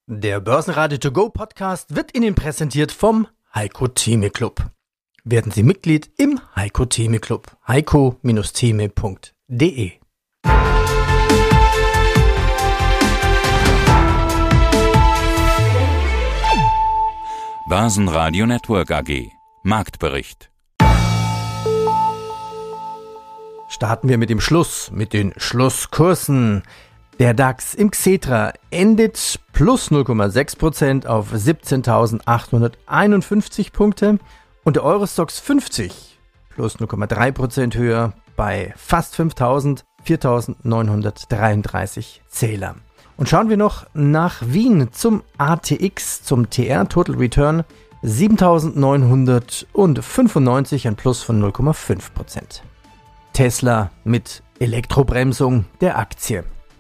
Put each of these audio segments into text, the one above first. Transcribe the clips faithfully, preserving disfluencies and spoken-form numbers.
Der Börsenradio To Go Podcast wird Ihnen präsentiert vom Heiko Theme Club. Werden Sie Mitglied im Heiko Theme Club. heiko Theme punkt de. Börsenradio Network A G. Marktbericht. Starten wir mit dem Schluss, mit den Schlusskursen. Der DAX im Xetra endet plus null Komma sechs Prozent auf siebzehntausendachthunderteinundfünfzig Punkte und der Eurostoxx fünfzig plus null Komma drei Prozent höher bei fast fünftausend, viertausendneunhundertdreiunddreißig Zähler. Und schauen wir noch nach Wien zum A T X, zum T R Total Return siebentausendneunhundertfünfundneunzig, ein Plus von null Komma fünf Prozent. Tesla mit Elektrobremsung der Aktie.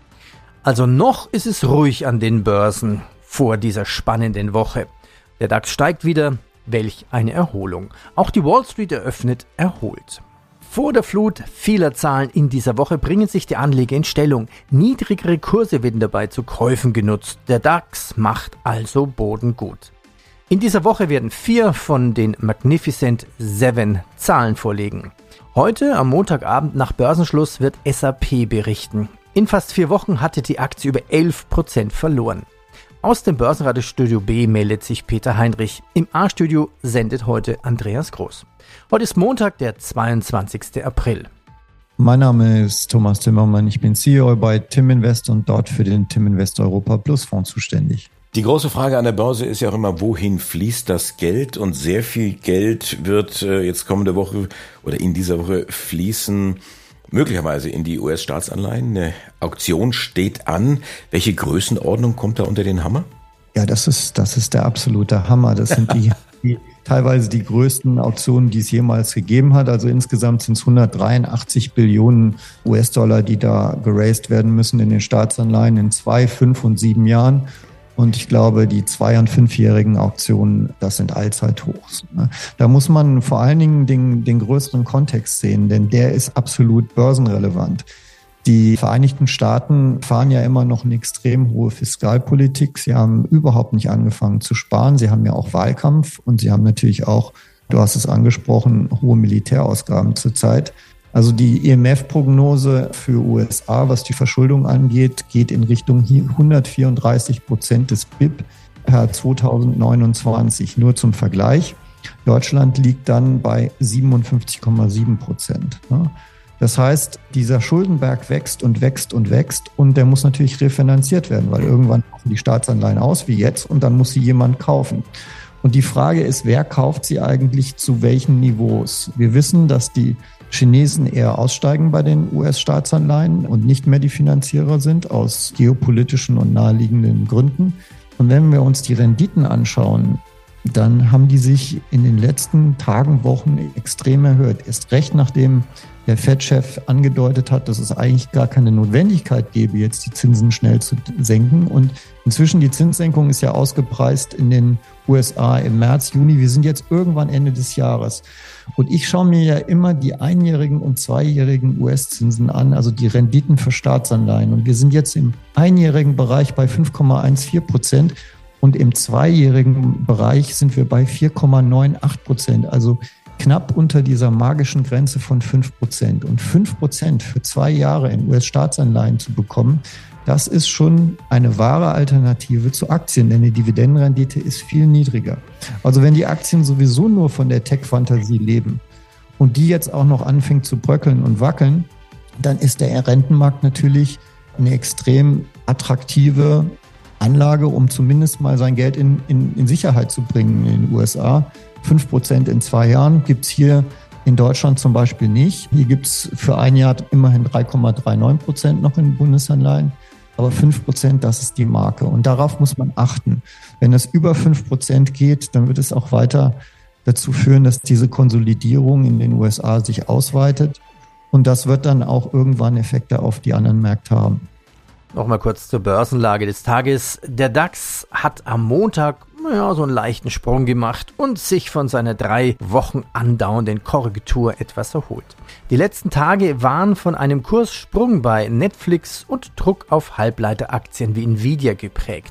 Also noch ist es ruhig an den Börsen vor dieser spannenden Woche. Der DAX steigt wieder, welch eine Erholung. Auch die Wall Street eröffnet erholt. Vor der Flut vieler Zahlen in dieser Woche bringen sich die Anleger in Stellung. Niedrigere Kurse werden dabei zu Käufen genutzt. Der DAX macht also Boden gut. In dieser Woche werden vier von den Magnificent Seven Zahlen vorlegen. Heute am Montagabend nach Börsenschluss wird S A P berichten. In fast vier Wochen hatte die Aktie über elf Prozent verloren. Aus dem Börsenradio-Studio B meldet sich Peter Heinrich. Im A-Studio sendet heute Andreas Groß. Heute ist Montag, der zweiundzwanzigster April. Mein Name ist Thomas Timmermann. Ich bin C E O bei Timinvest und dort für den Timinvest Europa Plus Fonds zuständig. Die große Frage an der Börse ist ja auch immer, wohin fließt das Geld? Und sehr viel Geld wird äh, jetzt kommende Woche oder in dieser Woche fließen, möglicherweise in die U S-Staatsanleihen. Eine Auktion steht an. Welche Größenordnung kommt da unter den Hammer? Ja, das ist, das ist der absolute Hammer. Das sind die, die teilweise die größten Auktionen, die es jemals gegeben hat. Also insgesamt sind es hundertdreiundachtzig Billionen U S-Dollar, die da geraced werden müssen in den Staatsanleihen in zwei, fünf und sieben Jahren. Und ich glaube, die zwei- und fünfjährigen Auktionen, das sind Allzeithochs. Da muss man vor allen Dingen den, den größeren Kontext sehen, denn der ist absolut börsenrelevant. Die Vereinigten Staaten fahren ja immer noch eine extrem hohe Fiskalpolitik. Sie haben überhaupt nicht angefangen zu sparen. Sie haben ja auch Wahlkampf und sie haben natürlich auch, du hast es angesprochen, hohe Militärausgaben zurzeit. Also die I M F-Prognose für U S A, was die Verschuldung angeht, geht in Richtung hundertvierunddreißig Prozent des B I P per zweitausendneunundzwanzig. Nur zum Vergleich. Deutschland liegt dann bei siebenundfünfzig Komma sieben Prozent. Das heißt, dieser Schuldenberg wächst und wächst und wächst und der muss natürlich refinanziert werden, weil irgendwann laufen die Staatsanleihen aus, wie jetzt, und dann muss sie jemand kaufen. Und die Frage ist, wer kauft sie eigentlich zu welchen Niveaus? Wir wissen, dass die Chinesen eher aussteigen bei den U S-Staatsanleihen und nicht mehr die Finanzierer sind, aus geopolitischen und naheliegenden Gründen. Und wenn wir uns die Renditen anschauen, dann haben die sich in den letzten Tagen, Wochen extrem erhöht. Erst recht, nachdem der Fed-Chef angedeutet hat, dass es eigentlich gar keine Notwendigkeit gäbe, jetzt die Zinsen schnell zu senken. Und inzwischen die Zinssenkung ist ja ausgepreist in den U S A im März, Juni. Wir sind jetzt irgendwann Ende des Jahres. Und ich schaue mir ja immer die einjährigen und zweijährigen U S-Zinsen an, also die Renditen für Staatsanleihen. Und wir sind jetzt im einjährigen Bereich bei fünf Komma vierzehn Prozent und im zweijährigen Bereich sind wir bei vier Komma achtundneunzig Prozent. Also knapp unter dieser magischen Grenze von fünf Prozent. Und fünf Prozent für zwei Jahre in U S-Staatsanleihen zu bekommen, das ist schon eine wahre Alternative zu Aktien, denn die Dividendenrendite ist viel niedriger. Also wenn die Aktien sowieso nur von der Tech-Fantasie leben und die jetzt auch noch anfängt zu bröckeln und wackeln, dann ist der Rentenmarkt natürlich eine extrem attraktive Anlage, um zumindest mal sein Geld in, in, in Sicherheit zu bringen in den U S A. fünf Prozent in zwei Jahren gibt es hier in Deutschland zum Beispiel nicht. Hier gibt es für ein Jahr immerhin drei Komma neununddreißig Prozent noch in Bundesanleihen. Aber fünf Prozent, das ist die Marke. Und darauf muss man achten. Wenn es über fünf Prozent geht, dann wird es auch weiter dazu führen, dass diese Konsolidierung in den U S A sich ausweitet. Und das wird dann auch irgendwann Effekte auf die anderen Märkte haben. Nochmal kurz zur Börsenlage des Tages. Der DAX hat am Montag ja, so einen leichten Sprung gemacht und sich von seiner drei Wochen andauernden Korrektur etwas erholt. Die letzten Tage waren von einem Kurssprung bei Netflix und Druck auf Halbleiteraktien wie Nvidia geprägt.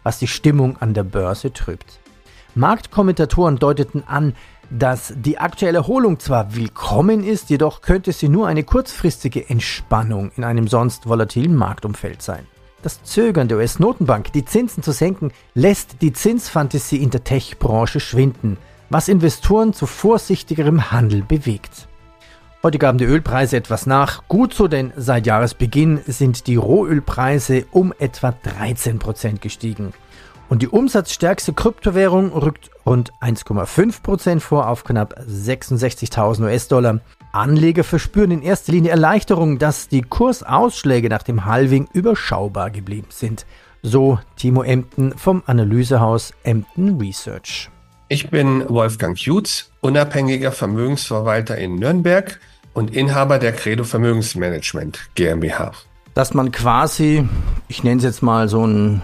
was die Stimmung an der Börse trübt. Marktkommentatoren deuteten an, dass die aktuelle Erholung zwar willkommen ist, jedoch könnte sie nur eine kurzfristige Entspannung in einem sonst volatilen Marktumfeld sein. Das Zögern der U S-Notenbank, die Zinsen zu senken, lässt die Zinsfantasie in der Tech-Branche schwinden, was Investoren zu vorsichtigerem Handel bewegt. Heute gaben die Ölpreise etwas nach. Gut so, denn seit Jahresbeginn sind die Rohölpreise um etwa dreizehn Prozent gestiegen. Und die umsatzstärkste Kryptowährung rückt rund eins Komma fünf Prozent vor auf knapp sechsundsechzigtausend U S-Dollar. Anleger verspüren in erster Linie Erleichterung, dass die Kursausschläge nach dem Halving überschaubar geblieben sind. So Timo Emden vom Analysehaus Emden Research. Ich bin Wolfgang Jutz, unabhängiger Vermögensverwalter in Nürnberg und Inhaber der Credo Vermögensmanagement GmbH. Dass man quasi, ich nenne es jetzt mal so einen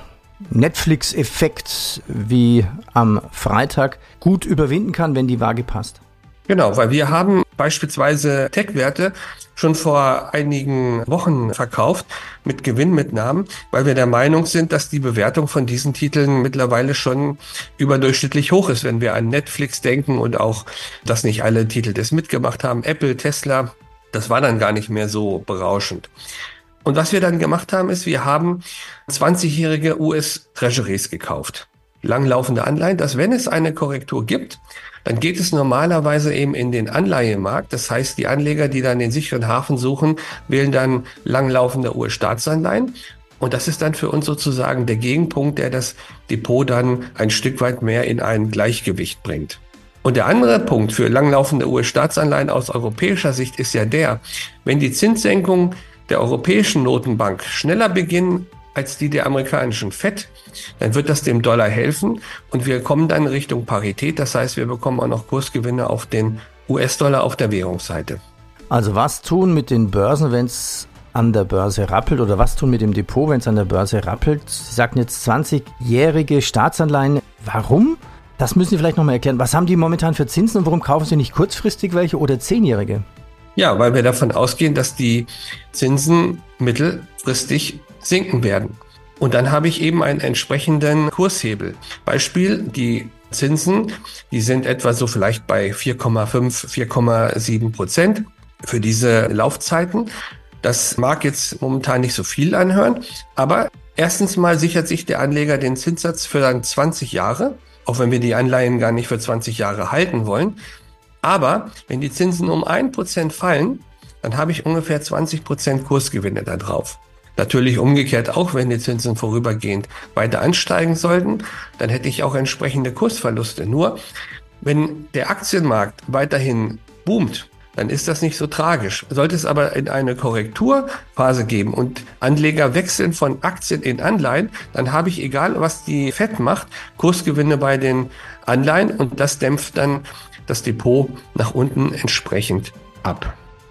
Netflix-Effekt wie am Freitag, gut überwinden kann, wenn die Waage passt. Genau, weil wir haben beispielsweise Tech-Werte schon vor einigen Wochen verkauft mit Gewinnmitnahmen, weil wir der Meinung sind, dass die Bewertung von diesen Titeln mittlerweile schon überdurchschnittlich hoch ist, wenn wir an Netflix denken und auch, dass nicht alle Titel das mitgemacht haben. Apple, Tesla, das war dann gar nicht mehr so berauschend. Und was wir dann gemacht haben, ist, wir haben zwanzigjährige U S-Treasuries gekauft. Langlaufende Anleihen, dass wenn es eine Korrektur gibt, dann geht es normalerweise eben in den Anleihemarkt. Das heißt, die Anleger, die dann den sicheren Hafen suchen, wählen dann langlaufende U S-Staatsanleihen. Und das ist dann für uns sozusagen der Gegenpunkt, der das Depot dann ein Stück weit mehr in ein Gleichgewicht bringt. Und der andere Punkt für langlaufende U S-Staatsanleihen aus europäischer Sicht ist ja der, wenn die Zinssenkungen der Europäischen Notenbank schneller beginnen als die der amerikanischen Fed, dann wird das dem Dollar helfen und wir kommen dann Richtung Parität. Das heißt, wir bekommen auch noch Kursgewinne auf den U S-Dollar auf der Währungsseite. Also was tun mit den Börsen, wenn es an der Börse rappelt, oder was tun mit dem Depot, wenn es an der Börse rappelt? Sie sagten jetzt zwanzigjährige Staatsanleihen. Warum? Das müssen Sie vielleicht nochmal erklären. Was haben die momentan für Zinsen und warum kaufen Sie nicht kurzfristig welche oder zehnjährige? Ja, weil wir davon ausgehen, dass die Zinsen mittelfristig sinken werden. Und dann habe ich eben einen entsprechenden Kurshebel. Beispiel, die Zinsen, die sind etwa so vielleicht bei vier Komma fünf, vier Komma sieben Prozent für diese Laufzeiten. Das mag jetzt momentan nicht so viel anhören, aber erstens mal sichert sich der Anleger den Zinssatz für dann zwanzig Jahre, auch wenn wir die Anleihen gar nicht für zwanzig Jahre halten wollen. Aber wenn die Zinsen um ein Prozent fallen, dann habe ich ungefähr zwanzig Prozent Kursgewinne da drauf. Natürlich umgekehrt auch, wenn die Zinsen vorübergehend weiter ansteigen sollten, dann hätte ich auch entsprechende Kursverluste. Nur, wenn der Aktienmarkt weiterhin boomt, dann ist das nicht so tragisch. Sollte es aber in eine Korrekturphase geben und Anleger wechseln von Aktien in Anleihen, dann habe ich, egal was die Fed macht, Kursgewinne bei den Anleihen und das dämpft dann das Depot nach unten entsprechend ab.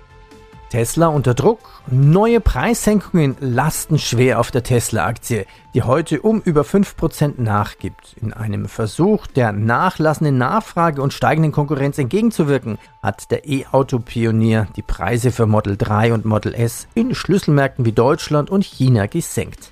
Tesla unter Druck. Neue Preissenkungen lasten schwer auf der Tesla-Aktie, die heute um über fünf Prozent nachgibt. In einem Versuch, der nachlassenden Nachfrage und steigenden Konkurrenz entgegenzuwirken, hat der E-Auto-Pionier die Preise für Model drei und Model S in Schlüsselmärkten wie Deutschland und China gesenkt.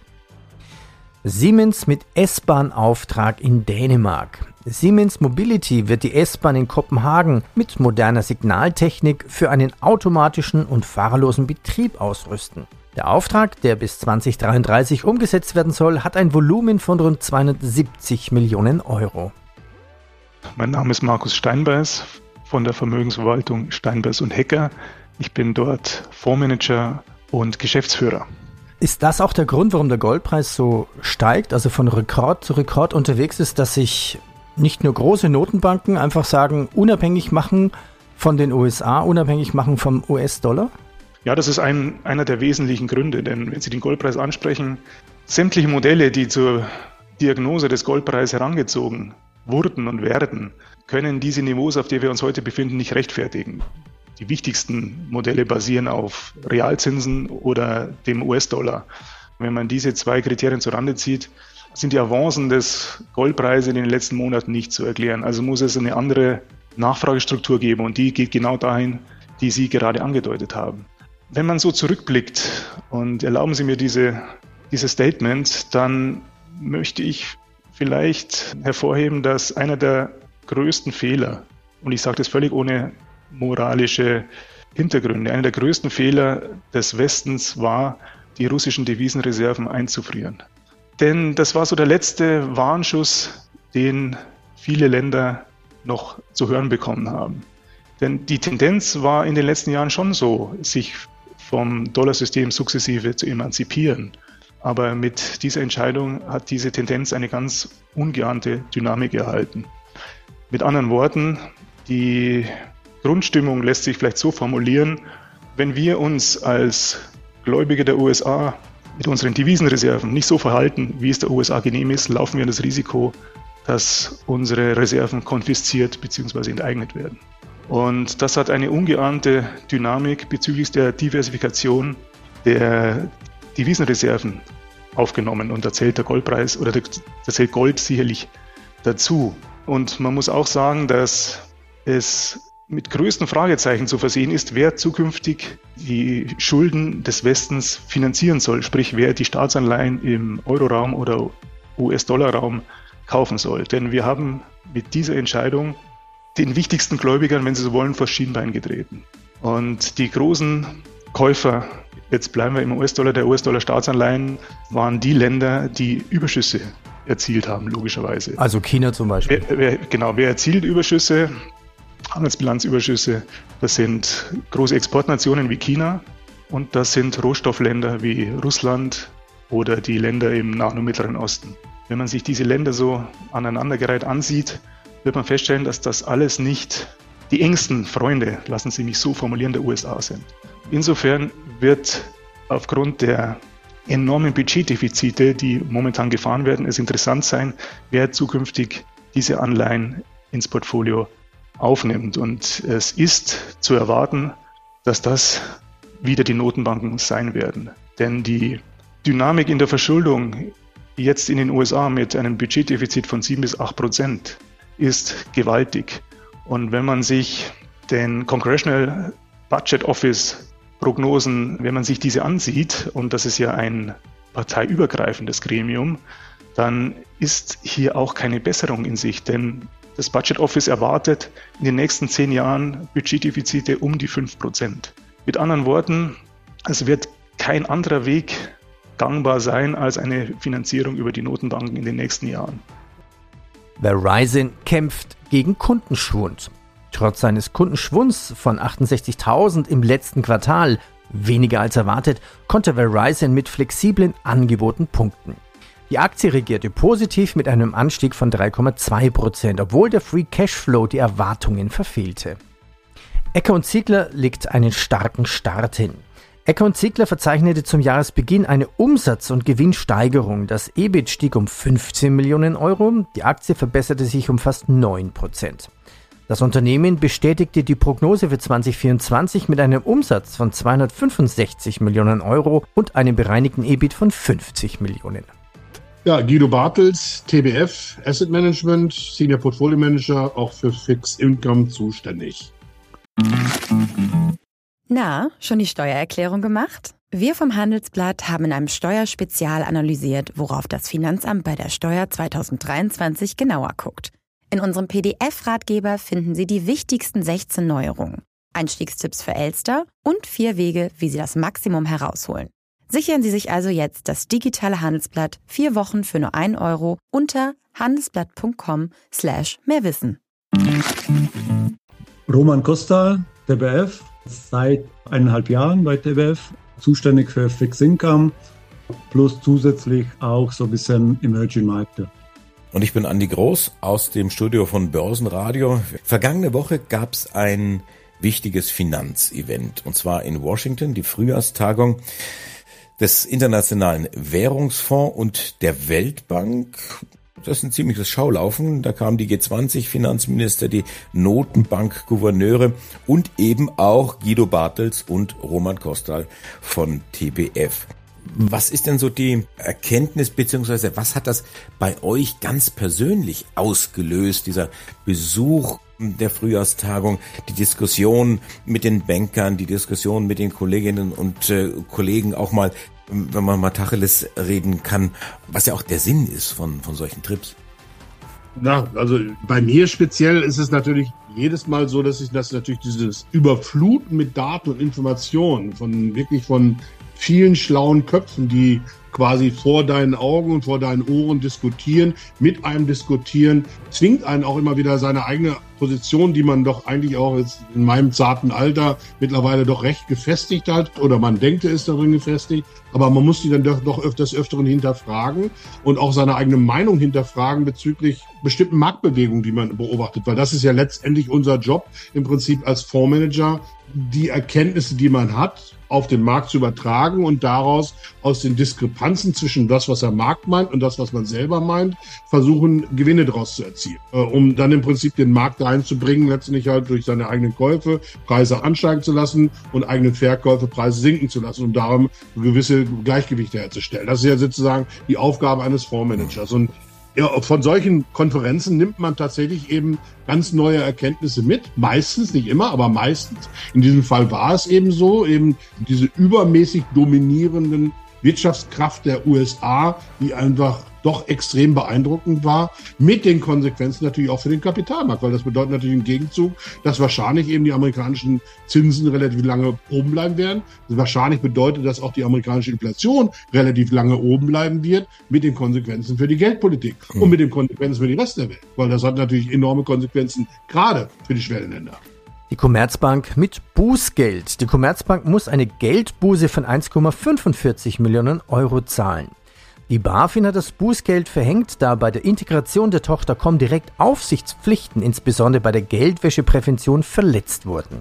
Siemens mit S-Bahn-Auftrag in Dänemark. Siemens Mobility wird die S-Bahn in Kopenhagen mit moderner Signaltechnik für einen automatischen und fahrerlosen Betrieb ausrüsten. Der Auftrag, der bis zwanzig dreiunddreißig umgesetzt werden soll, hat ein Volumen von rund zweihundertsiebzig Millionen Euro. Mein Name ist Markus Steinbeiß von der Vermögensverwaltung Steinbeiß und Hecker. Ich bin dort Fondsmanager und Geschäftsführer. Ist das auch der Grund, warum der Goldpreis so steigt, also von Rekord zu Rekord unterwegs ist, dass sich nicht nur große Notenbanken einfach sagen, unabhängig machen von den U S A, unabhängig machen vom U S-Dollar? Ja, das ist ein, einer der wesentlichen Gründe, denn wenn Sie den Goldpreis ansprechen, sämtliche Modelle, die zur Diagnose des Goldpreises herangezogen wurden und werden, können diese Niveaus, auf denen wir uns heute befinden, nicht rechtfertigen. Die wichtigsten Modelle basieren auf Realzinsen oder dem U S-Dollar. Wenn man diese zwei Kriterien zurande zieht, sind die Avancen des Goldpreises in den letzten Monaten nicht zu erklären. Also muss es eine andere Nachfragestruktur geben und die geht genau dahin, die Sie gerade angedeutet haben. Wenn man so zurückblickt und erlauben Sie mir diese, dieses Statement, dann möchte ich vielleicht hervorheben, dass einer der größten Fehler, und ich sage das völlig ohne moralische Hintergründe, einer der größten Fehler des Westens war, die russischen Devisenreserven einzufrieren. Denn das war so der letzte Warnschuss, den viele Länder noch zu hören bekommen haben. Denn die Tendenz war in den letzten Jahren schon so, sich vom Dollarsystem sukzessive zu emanzipieren. Aber mit dieser Entscheidung hat diese Tendenz eine ganz ungeahnte Dynamik erhalten. Mit anderen Worten, die Grundstimmung lässt sich vielleicht so formulieren, wenn wir uns als Gläubige der U S A mit unseren Devisenreserven nicht so verhalten, wie es der U S A genehm ist, laufen wir das Risiko, dass unsere Reserven konfisziert bzw. enteignet werden. Und das hat eine ungeahnte Dynamik bezüglich der Diversifikation der Devisenreserven aufgenommen. Und da zählt der Goldpreis oder da zählt Gold sicherlich dazu. Und man muss auch sagen, dass es mit größten Fragezeichen zu versehen ist, wer zukünftig die Schulden des Westens finanzieren soll. Sprich, wer die Staatsanleihen im Euroraum oder U S-Dollar-Raum kaufen soll. Denn wir haben mit dieser Entscheidung den wichtigsten Gläubigern, wenn Sie so wollen, vor Schienbein getreten. Und die großen Käufer, jetzt bleiben wir im U S-Dollar, der U S-Dollar-Staatsanleihen, waren die Länder, die Überschüsse erzielt haben, logischerweise. Also China zum Beispiel. Wer, wer, genau, wer erzielt Überschüsse? Handelsbilanzüberschüsse? Das sind große Exportnationen wie China und das sind Rohstoffländer wie Russland oder die Länder im Nahen und Mittleren Osten. Wenn man sich diese Länder so aneinandergereiht ansieht, wird man feststellen, dass das alles nicht die engsten Freunde, lassen Sie mich so formulieren, der U S A sind. Insofern wird aufgrund der enormen Budgetdefizite, die momentan gefahren werden, es interessant sein, wer zukünftig diese Anleihen ins Portfolio aufnimmt. Und es ist zu erwarten, dass das wieder die Notenbanken sein werden. Denn die Dynamik in der Verschuldung jetzt in den U S A mit einem Budgetdefizit von sieben bis acht Prozent ist gewaltig. Und wenn man sich den Congressional Budget Office Prognosen, wenn man sich diese ansieht, und das ist ja ein parteiübergreifendes Gremium, dann ist hier auch keine Besserung in Sicht. Denn das Budget Office erwartet in den nächsten zehn Jahren Budgetdefizite um die fünf Prozent. Mit anderen Worten, es wird kein anderer Weg gangbar sein als eine Finanzierung über die Notenbanken in den nächsten Jahren. Verizon kämpft gegen Kundenschwund. Trotz seines Kundenschwunds von achtundsechzigtausend im letzten Quartal, weniger als erwartet, konnte Verizon mit flexiblen Angeboten punkten. Die Aktie regierte positiv mit einem Anstieg von drei Komma zwei Prozent, obwohl der Free Cashflow die Erwartungen verfehlte. Ecker und Ziegler legt einen starken Start hin. Ecker und Ziegler verzeichnete zum Jahresbeginn eine Umsatz- und Gewinnsteigerung. Das E B I T stieg um fünfzehn Millionen Euro, die Aktie verbesserte sich um fast neun Prozent. Das Unternehmen bestätigte die Prognose für zwanzig vierundzwanzig mit einem Umsatz von zweihundertfünfundsechzig Millionen Euro und einem bereinigten E B I T von fünfzig Millionen. Ja, Guido Bartels, T B F Asset Management, Senior Portfolio Manager, auch für Fixed Income zuständig. Na, schon die Steuererklärung gemacht? Wir vom Handelsblatt haben in einem Steuerspezial analysiert, worauf das Finanzamt bei der Steuer zwanzig dreiundzwanzig genauer guckt. In unserem P D F-Ratgeber finden Sie die wichtigsten sechzehn Neuerungen, Einstiegstipps für Elster und vier Wege, wie Sie das Maximum herausholen. Sichern Sie sich also jetzt das digitale Handelsblatt vier Wochen für nur ein Euro unter handelsblatt.com slash mehrwissen. Roman Kostal, T B F, seit eineinhalb Jahren bei T B F, zuständig für Fixed Income, plus zusätzlich auch so ein bisschen Emerging Märkte. Und ich bin Andi Groß aus dem Studio von Börsenradio. Vergangene Woche gab es ein wichtiges Finanzevent, und zwar in Washington, die Frühjahrstagung des Internationalen Währungsfonds und der Weltbank. Das ist ein ziemliches Schaulaufen. Da kamen die G zwanzig Finanzminister, die Notenbankgouverneure und eben auch Guido Bartels und Roman Kostal von T B F. Was ist denn so die Erkenntnis, beziehungsweise was hat das bei euch ganz persönlich ausgelöst, dieser Besuch der Frühjahrstagung, die Diskussion mit den Bankern, die Diskussion mit den Kolleginnen und äh, Kollegen, auch mal, wenn man mal Tacheles reden kann, was ja auch der Sinn ist von, von solchen Trips? Na, also bei mir speziell ist es natürlich jedes Mal so, dass ich das natürlich dieses Überfluten mit Daten und Informationen von wirklich von vielen schlauen Köpfen, die quasi vor deinen Augen und vor deinen Ohren diskutieren, mit einem diskutieren, zwingt einen auch immer wieder seine eigene Position, die man doch eigentlich auch jetzt in meinem zarten Alter mittlerweile doch recht gefestigt hat oder man denkt, er ist darin gefestigt, aber man muss die dann doch, doch öfters öfteren hinterfragen und auch seine eigene Meinung hinterfragen bezüglich bestimmten Marktbewegungen, die man beobachtet, weil das ist ja letztendlich unser Job im Prinzip als Fondsmanager, die Erkenntnisse, die man hat, auf den Markt zu übertragen und daraus aus den Diskrepanzen zwischen das, was der Markt meint und das, was man selber meint, versuchen, Gewinne daraus zu erzielen, äh, um dann im Prinzip den Markt dahin zu bringen, letztendlich halt durch seine eigenen Käufe Preise ansteigen zu lassen und eigene Verkäufe Preise sinken zu lassen, um darum gewisse Gleichgewichte herzustellen. Das ist ja sozusagen die Aufgabe eines Fondsmanagers. Und ja, von solchen Konferenzen nimmt man tatsächlich eben ganz neue Erkenntnisse mit. Meistens, nicht immer, aber meistens. In diesem Fall war es eben so, eben diese übermäßig dominierenden Wirtschaftskraft der U S A, die einfach doch extrem beeindruckend war, mit den Konsequenzen natürlich auch für den Kapitalmarkt, weil das bedeutet natürlich im Gegenzug, dass wahrscheinlich eben die amerikanischen Zinsen relativ lange oben bleiben werden. Das wahrscheinlich bedeutet, dass auch die amerikanische Inflation relativ lange oben bleiben wird, mit den Konsequenzen für die Geldpolitik mhm. und mit den Konsequenzen für den Rest der Welt, weil das hat natürlich enorme Konsequenzen, gerade für die Schwellenländer. Die Commerzbank mit Bußgeld. Die Commerzbank muss eine Geldbuße von eins Komma fünfundvierzig Millionen Euro zahlen. Die BaFin hat das Bußgeld verhängt, da bei der Integration der Tochter Comdirect Aufsichtspflichten, insbesondere bei der Geldwäscheprävention, verletzt wurden.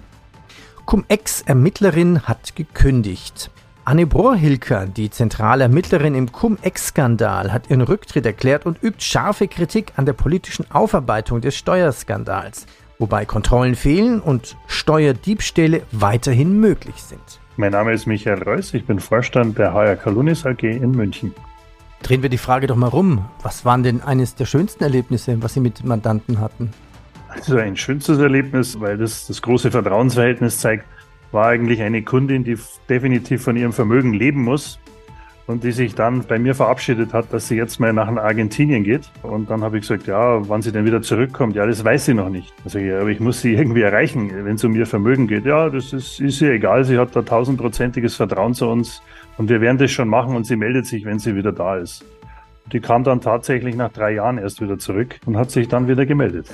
Cum-Ex-Ermittlerin hat gekündigt. Anne Brohr-Hilker, die zentrale Ermittlerin im Cum-Ex-Skandal, hat ihren Rücktritt erklärt und übt scharfe Kritik an der politischen Aufarbeitung des Steuerskandals, wobei Kontrollen fehlen und Steuerdiebstähle weiterhin möglich sind. Mein Name ist Michael Reuss, ich bin Vorstand der H R Kalunis A G in München. Drehen wir die Frage doch mal rum. Was waren denn eines der schönsten Erlebnisse, was Sie mit Mandanten hatten? Also ein schönstes Erlebnis, weil das das große Vertrauensverhältnis zeigt, war eigentlich eine Kundin, die definitiv von ihrem Vermögen leben muss und die sich dann bei mir verabschiedet hat, dass sie jetzt mal nach Argentinien geht. Und dann habe ich gesagt, ja, wann sie denn wieder zurückkommt, ja, das weiß sie noch nicht. Also ja, aber ich muss sie irgendwie erreichen, wenn es um ihr Vermögen geht. Ja, das ist, ist ihr egal, sie hat da tausendprozentiges Vertrauen zu uns und wir werden das schon machen und sie meldet sich, wenn sie wieder da ist. Die kam dann tatsächlich nach drei Jahren erst wieder zurück und hat sich dann wieder gemeldet.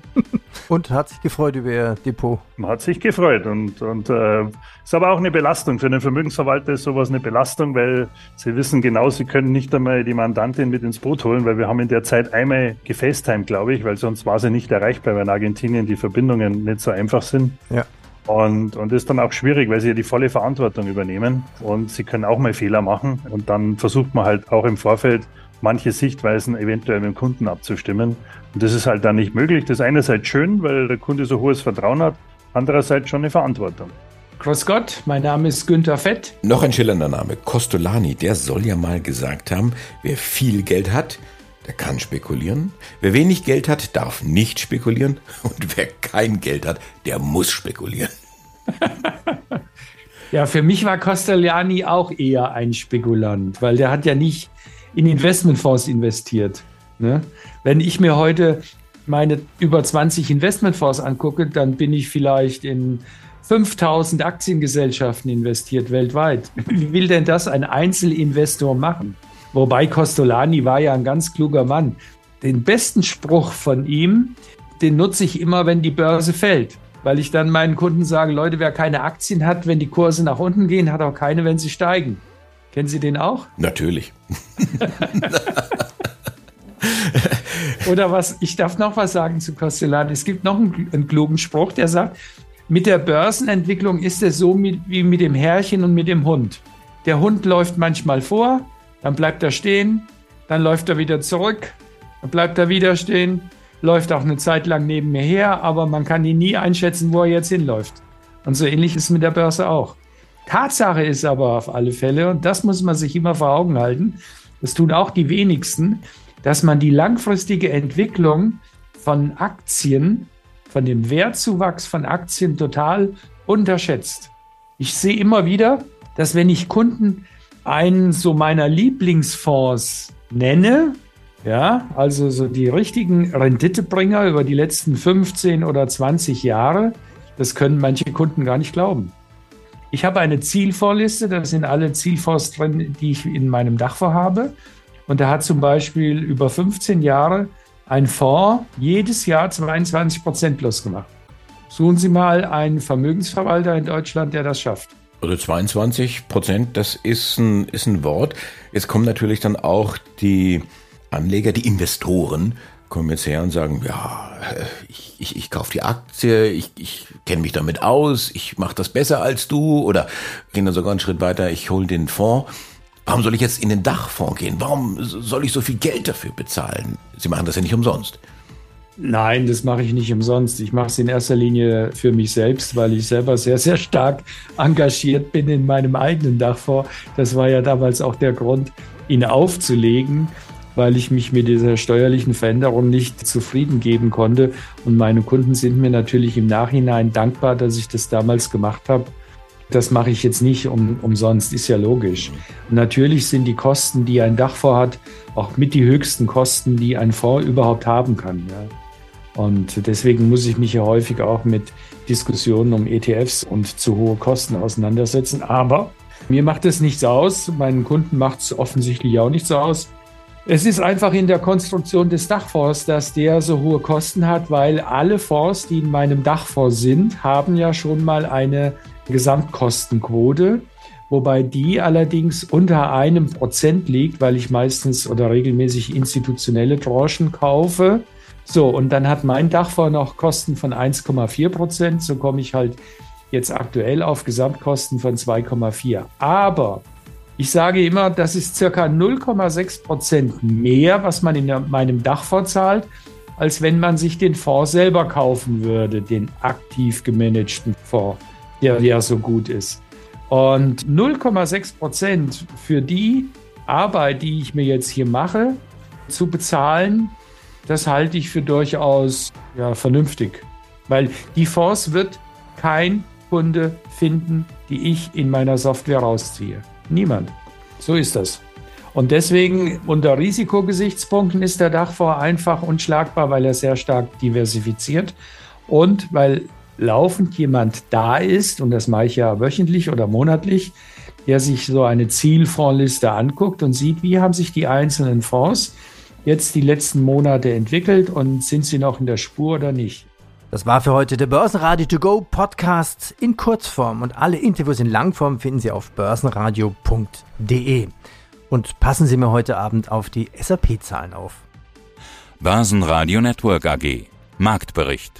Und hat sich gefreut über ihr Depot? Man hat sich gefreut und, und äh, ist aber auch eine Belastung. Für den Vermögensverwalter ist sowas eine Belastung, weil sie wissen genau, sie können nicht einmal die Mandantin mit ins Boot holen, weil wir haben in der Zeit einmal gefacetimed, glaube ich, weil sonst war sie nicht erreichbar, weil in Argentinien die Verbindungen nicht so einfach sind. Ja. Und, und das ist dann auch schwierig, weil sie ja die volle Verantwortung übernehmen und sie können auch mal Fehler machen und dann versucht man halt auch im Vorfeld manche Sichtweisen eventuell mit dem Kunden abzustimmen. Und das ist halt dann nicht möglich. Das ist einerseits schön, weil der Kunde so hohes Vertrauen hat, andererseits schon eine Verantwortung. Grüß Gott, mein Name ist Günther Fett. Noch ein schillernder Name, Kostolani, der soll ja mal gesagt haben, wer viel Geld hat, der kann spekulieren. Wer wenig Geld hat, darf nicht spekulieren. Und wer kein Geld hat, der muss spekulieren. Ja, für mich war Kostolani auch eher ein Spekulant, weil der hat ja nicht in Investmentfonds investiert. Ne? Wenn ich mir heute meine über zwanzig Investmentfonds angucke, dann bin ich vielleicht in fünftausend Aktiengesellschaften investiert weltweit. Wie will denn das ein Einzelinvestor machen? Wobei Kostolani war ja ein ganz kluger Mann. Den besten Spruch von ihm, den nutze ich immer, wenn die Börse fällt. Weil ich dann meinen Kunden sage, Leute, wer keine Aktien hat, wenn die Kurse nach unten gehen, hat auch keine, wenn sie steigen. Kennen Sie den auch? Natürlich. Oder was, ich darf noch was sagen zu Kostolani. Es gibt noch einen, einen klugen Spruch, der sagt, mit der Börsenentwicklung ist es so mit, wie mit dem Herrchen und mit dem Hund. Der Hund läuft manchmal vor, dann bleibt er stehen, dann läuft er wieder zurück, dann bleibt er wieder stehen, läuft auch eine Zeit lang neben mir her, aber man kann ihn nie einschätzen, wo er jetzt hinläuft. Und so ähnlich ist es mit der Börse auch. Tatsache ist aber auf alle Fälle, und das muss man sich immer vor Augen halten, das tun auch die wenigsten, dass man die langfristige Entwicklung von Aktien, von dem Wertzuwachs von Aktien total unterschätzt. Ich sehe immer wieder, dass wenn ich Kunden einen so meiner Lieblingsfonds nenne, Ja, also so die richtigen Renditebringer über die letzten fünfzehn oder zwanzig Jahre, das können manche Kunden gar nicht glauben. Ich habe eine Zielfondsliste, da sind alle Zielfonds drin, die ich in meinem Dachfonds habe. Und da hat zum Beispiel über fünfzehn Jahre ein Fonds jedes Jahr zweiundzwanzig Prozent plus gemacht. Suchen Sie mal einen Vermögensverwalter in Deutschland, der das schafft. Also zweiundzwanzig Prozent, das ist ein, ist ein Wort. Jetzt kommen natürlich dann auch die Anleger, die Investoren, kommen jetzt her und sagen, ja, ich, ich, ich kaufe die Aktie, ich, ich kenne mich damit aus, ich mache das besser als du oder gehen dann sogar einen Schritt weiter, ich hole den Fonds. Warum soll ich jetzt in den Dachfonds gehen? Warum soll ich so viel Geld dafür bezahlen? Sie machen das ja nicht umsonst. Nein, das mache ich nicht umsonst. Ich mache es in erster Linie für mich selbst, weil ich selber sehr, sehr stark engagiert bin in meinem eigenen Dachfonds. Das war ja damals auch der Grund, ihn aufzulegen, weil ich mich mit dieser steuerlichen Veränderung nicht zufrieden geben konnte. Und meine Kunden sind mir natürlich im Nachhinein dankbar, dass ich das damals gemacht habe. Das mache ich jetzt nicht um, umsonst, ist ja logisch. Und natürlich sind die Kosten, die ein Dachfonds hat, auch mit die höchsten Kosten, die ein Fonds überhaupt haben kann. Ja. Und deswegen muss ich mich ja häufig auch mit Diskussionen um E T Fs und zu hohe Kosten auseinandersetzen. Aber mir macht es nichts aus, meinen Kunden macht es offensichtlich auch nichts aus. Es ist einfach in der Konstruktion des Dachfonds, dass der so hohe Kosten hat, weil alle Fonds, die in meinem Dachfonds sind, haben ja schon mal eine Gesamtkostenquote, wobei die allerdings unter einem Prozent liegt, weil ich meistens oder regelmäßig institutionelle Tranchen kaufe. So, und dann hat mein Dachfonds noch Kosten von eins Komma vier Prozent. So komme ich halt jetzt aktuell auf Gesamtkosten von zwei Komma vier. Aber ich sage immer, das ist circa null Komma sechs Prozent mehr, was man in meinem Dachfonds zahlt, als wenn man sich den Fonds selber kaufen würde, den aktiv gemanagten Fonds, der ja so gut ist. Und null Komma sechs Prozent für die Arbeit, die ich mir jetzt hier mache, zu bezahlen, das halte ich für durchaus ja, vernünftig. Weil die Fonds wird kein Kunde finden, die ich in meiner Software rausziehe. Niemand. So ist das. Und deswegen unter Risikogesichtspunkten ist der Dachfonds einfach unschlagbar, weil er sehr stark diversifiziert und weil laufend jemand da ist, und das mache ich ja wöchentlich oder monatlich, der sich so eine Zielfondsliste anguckt und sieht, wie haben sich die einzelnen Fonds jetzt die letzten Monate entwickelt und sind sie noch in der Spur oder nicht. Das war für heute der Börsenradio To Go Podcast in Kurzform und alle Interviews in Langform finden Sie auf börsenradio punkt de. Und passen Sie mir heute Abend auf die S A P-Zahlen auf. Börsenradio Network A G. Marktbericht.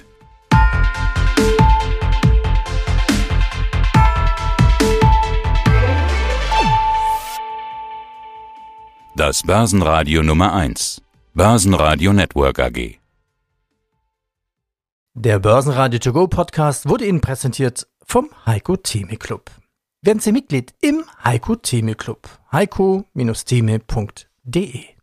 Das Börsenradio Nummer eins. Börsenradio Network A G. Der Börsenradio To Go Podcast wurde Ihnen präsentiert vom Heiko Theme Club. Werden Sie Mitglied im Heiko Theme Club. heiko Bindestrich theme punkt de